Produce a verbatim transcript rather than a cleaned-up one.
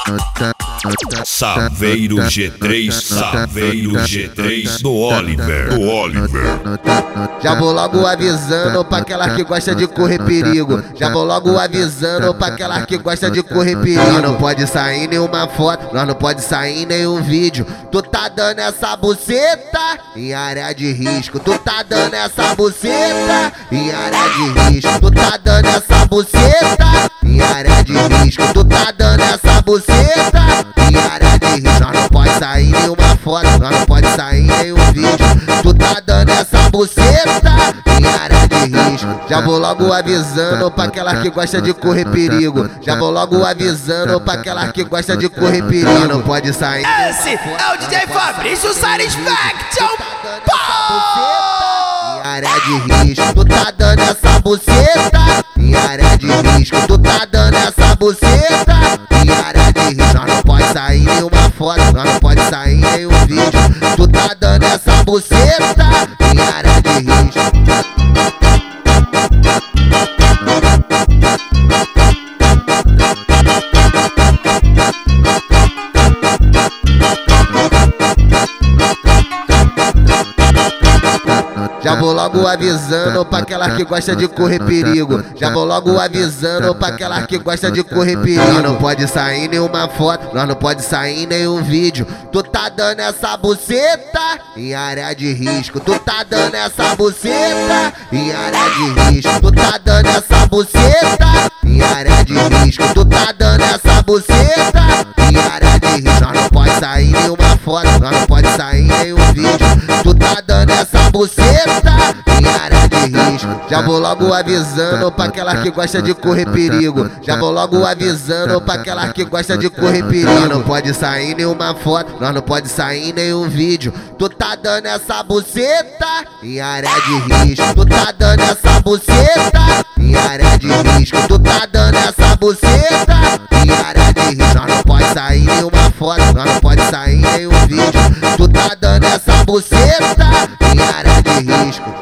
Saveiro G três, Saveiro G três do Oliver, do Oliver. Já vou logo avisando pra aquelas que gosta de correr perigo. Já vou logo avisando pra aquelas que gosta de correr perigo. Nós não pode sair nenhuma foto, nós não pode sair nenhum vídeo. Tu tá dando essa buceta em área de risco. Tu tá dando essa buceta em área de risco. Tu tá dando essa buceta em área de risco. Tu tá dando essa buceta em área de risco. Nós não pode sair nenhuma foto, nós não pode sair nenhum vídeo. Tu tá dando essa buceta em área de risco. Já vou logo avisando pra aquelas que gosta de correr perigo. Já vou logo avisando pra aquelas que gosta de correr perigo. Não pode sair. Esse é o D J Fabrício Satisfaction. Em área de risco. Tu tá dando essa buceta em área de risco. Tu tá dando essa buceta em área de risco. Nós não pode sair nenhuma foto, nós não pode sair nenhum vídeo. Tu tá dando essa buceta em área de risco. Já vou logo avisando pra aquelas que gosta de correr perigo. Já vou logo avisando pra aquelas que gosta de correr perigo. Nós não pode sair nenhuma foto, nós não pode sair nenhum vídeo. Tu tá dando essa buceta em área de risco. Tu tá dando essa buceta em área de risco. Tu tá dando essa buceta em área de risco. Tu tá dando essa buceta em área de risco. Nós não pode sair nenhuma foto, nós não pode sair nenhum vídeo. Tu tá dando essa buceta em área de risco. Já vou logo avisando pra aquelas que gosta de correr perigo. Já vou logo avisando pra aquelas que gosta de correr perigo. Nós não pode sair nenhuma foto, nós não pode sair nenhum vídeo. Tu tá dando essa buceta em área de risco. Tu tá dando essa buceta em área de risco. Tu tá dando essa buceta em área de risco. Nós não pode sair nenhuma foto, nós não pode sair nenhum vídeo. Tu tá dando essa buceta em área de risco.